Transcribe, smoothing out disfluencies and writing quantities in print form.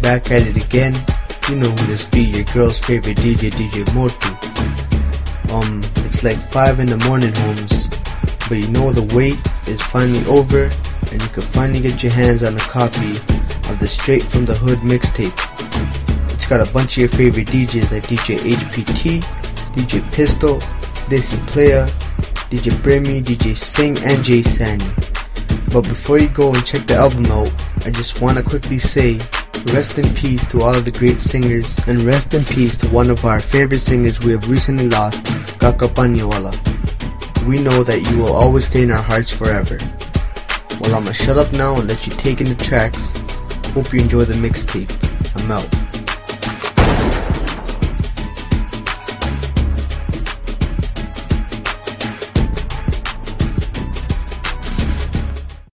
back at it again. You know who this be, your girl's favorite DJ, DJ Motu. It's like 5 in the morning, Holmes. But you know the wait is finally over, and you can finally get your hands on a copy of the Straight From The Hood mixtape. It's got a bunch of your favorite DJs like DJ HPT, DJ Pistol, Desi Playa, DJ Brimmy, DJ Sing, and Jay Sani. But before you go and check the album out, I just want to quickly say rest in peace to all of the great singers, and rest in peace to one of our favorite singers we have recently lost, Kaka Paniwala. We know that you will always stay in our hearts forever. Well, I'm gonna shut up now and let you take in the tracks. Hope you enjoy the mixtape. I'm out.